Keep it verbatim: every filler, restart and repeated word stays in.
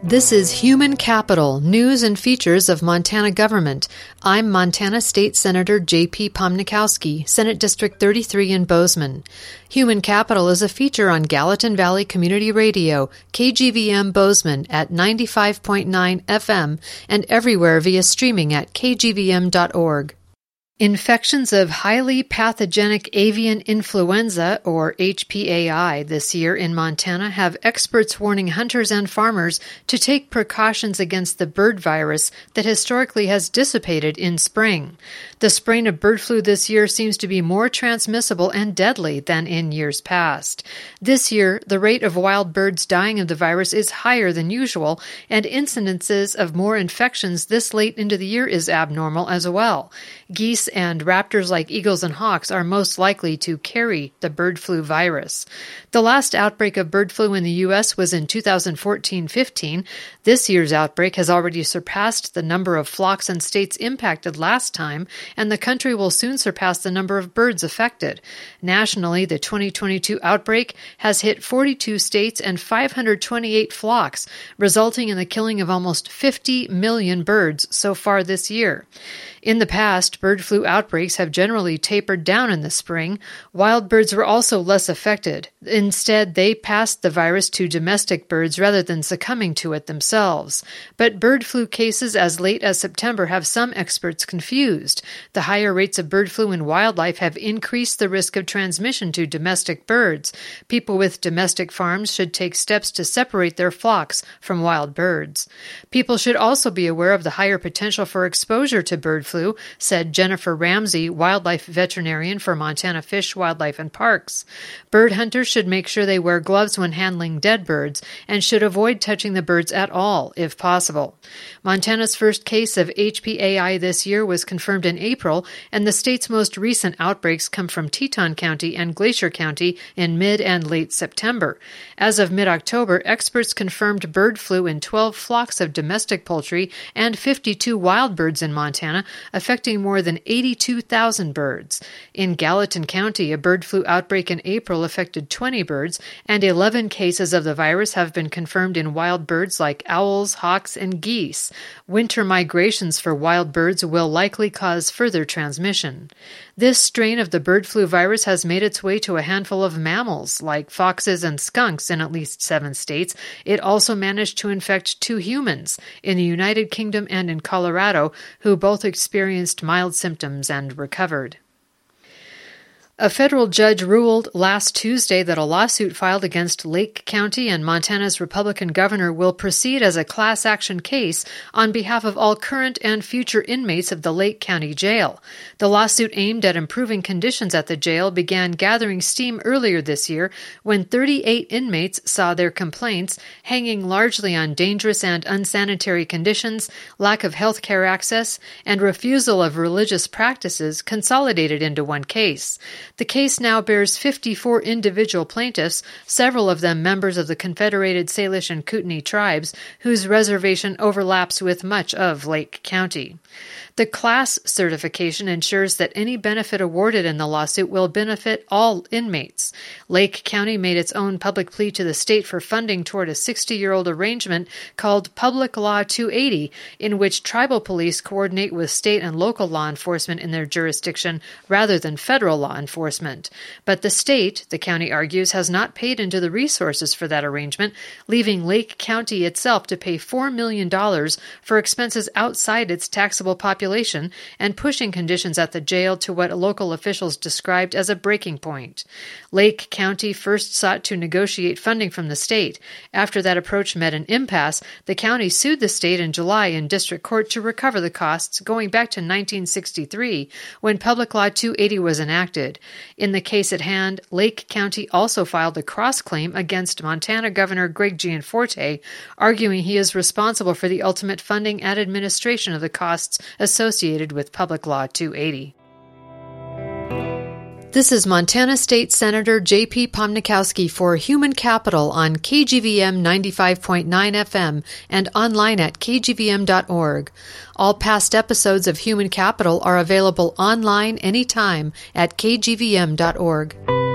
This is Human Capital, News and Features of Montana Government. I'm Montana State Senator J P Pomnikowski, Senate District thirty-three in Bozeman. Human Capital is a feature on Gallatin Valley Community Radio, K G V M Bozeman at ninety-five point nine F M and everywhere via streaming at k g v m dot org. Infections of highly pathogenic avian influenza, or H P A I, this year in Montana have experts warning hunters and farmers to take precautions against the bird virus that historically has dissipated in spring. The strain of bird flu this year seems to be more transmissible and deadly than in years past. This year, the rate of wild birds dying of the virus is higher than usual, and incidences of more infections this late into the year is abnormal as well. Geese and raptors like eagles and hawks are most likely to carry the bird flu virus. The last outbreak of bird flu in the U S was in two thousand fourteen fifteen. This year's outbreak has already surpassed the number of flocks and states impacted last time, and the country will soon surpass the number of birds affected. Nationally, the twenty twenty-two outbreak has hit forty-two states and five hundred twenty-eight flocks, resulting in the killing of almost fifty million birds so far this year. In the past, bird flu outbreaks have generally tapered down in the spring. Wild birds were also less affected. Instead, they passed the virus to domestic birds rather than succumbing to it themselves. But bird flu cases as late as September have some experts confused. The higher rates of bird flu in wildlife have increased the risk of transmission to domestic birds. People with domestic farms should take steps to separate their flocks from wild birds. People should also be aware of the higher potential for exposure to bird flu, said Jennifer Ramsey, wildlife veterinarian for Montana Fish, Wildlife and Parks. Bird hunters should make sure they wear gloves when handling dead birds and should avoid touching the birds at all, if possible. Montana's first case of H P A I this year was confirmed in April, and the state's most recent outbreaks come from Teton County and Glacier County in mid and late September. As of mid-October, experts confirmed bird flu in twelve flocks of domestic poultry and fifty-two wild birds in Montana, affecting more than eighty-two thousand birds. In Gallatin County, a bird flu outbreak in April affected twenty birds, and eleven cases of the virus have been confirmed in wild birds like owls, hawks, and geese. Winter migrations for wild birds will likely cause further transmission. This strain of the bird flu virus has made its way to a handful of mammals, like foxes and skunks in at least seven states. It also managed to infect two humans in the United Kingdom and in Colorado, who both experienced mild symptoms and recovered. A federal judge ruled last Tuesday that a lawsuit filed against Lake County and Montana's Republican governor will proceed as a class action case on behalf of all current and future inmates of the Lake County Jail. The lawsuit aimed at improving conditions at the jail began gathering steam earlier this year when thirty-eight inmates saw their complaints, hanging largely on dangerous and unsanitary conditions, lack of health care access, and refusal of religious practices, consolidated into one case. The case now bears fifty-four individual plaintiffs, several of them members of the Confederated Salish and Kootenai tribes, whose reservation overlaps with much of Lake County. The class certification ensures that any benefit awarded in the lawsuit will benefit all inmates. Lake County made its own public plea to the state for funding toward a sixty-year-old arrangement called Public Law two eighty, in which tribal police coordinate with state and local law enforcement in their jurisdiction rather than federal law enforcement. But the state, the county argues, has not paid into the resources for that arrangement, leaving Lake County itself to pay four million dollars for expenses outside its taxable population and pushing conditions at the jail to what local officials described as a breaking point. Lake County first sought to negotiate funding from the state. After that approach met an impasse, the county sued the state in July in district court to recover the costs going back to nineteen sixty-three, when Public Law two eighty was enacted. In the case at hand, Lake County also filed a cross-claim against Montana Governor Greg Gianforte, arguing he is responsible for the ultimate funding and administration of the costs associated with Public Law two eighty. This is Montana State Senator J P Pomnikowski for Human Capital on K G V M ninety-five point nine F M and online at k g v m dot org. All past episodes of Human Capital are available online anytime at k g v m dot org.